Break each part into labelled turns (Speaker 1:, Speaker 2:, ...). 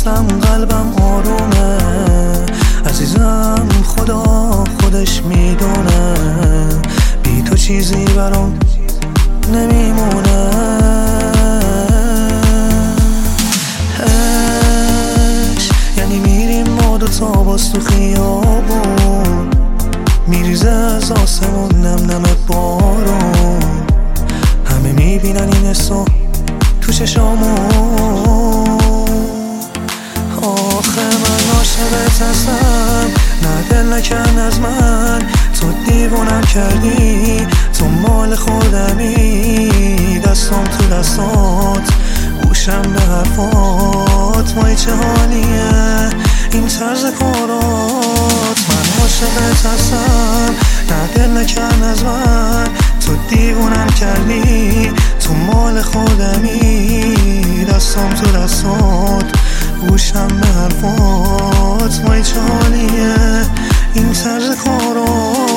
Speaker 1: دستم قلبم آرومه عزیزم، خدا خودش میدونه بی تو چیزی برام نمیمونه. یعنی میریم ما دوتا باز تو خیابون، میریزه از آسمون نم نم بارون، همه میبینن این حسو تو چشامون. آخه من عاشقت هستم، نه دل نکن از من، تو دیوونم کردی، تو مال خودمی، دستم تو دستات، گوشم به حرفات، وای چه حالیه این طرز کارات. من عاشقت هستم، نه دل نکن از من، تو دیوونم کردی، تو مال خودمی، دستم تو دستات، گوشم به حرفات، وای چه حالیه این طرز کارات.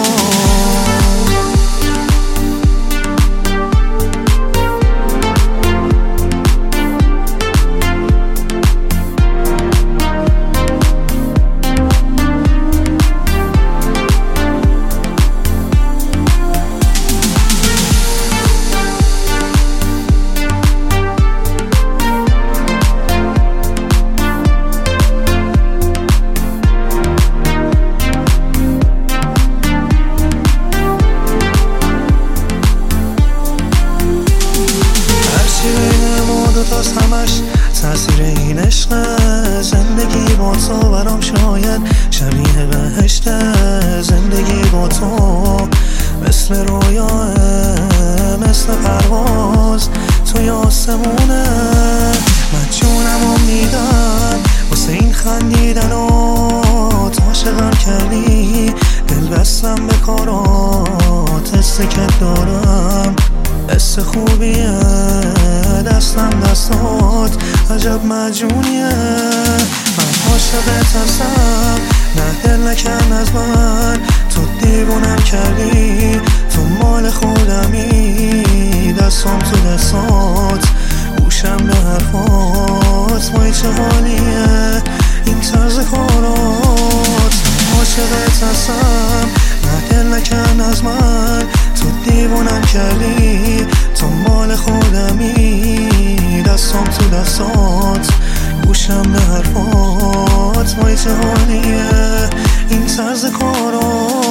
Speaker 1: همش تاثیر این عشق، زندگی با تو برام شاید شبیه بهشته، زندگی با تو مثل رویاه، مثل پرواز توی آسمونه. من جونمو میدم واسه این خندیدن و عاشقم کردی، دل بستم به کارات، حس که دارم حس خوبیه، دستم دستات عجب مجونیه. من عاشقت هستم، نه دل نکن از من، تو دیوونم کردی، تو مال خودمی، دستم تو دستات، گوشم به حرفات، وای چه حالیه این طرز کارات. من عاشقت هستم، نه دل نکن از من، تو دیوونم کردی، تو مال خودمی، دستم تو دستات، گوشم به حرفات، وای چه حالیه این طرز کارات.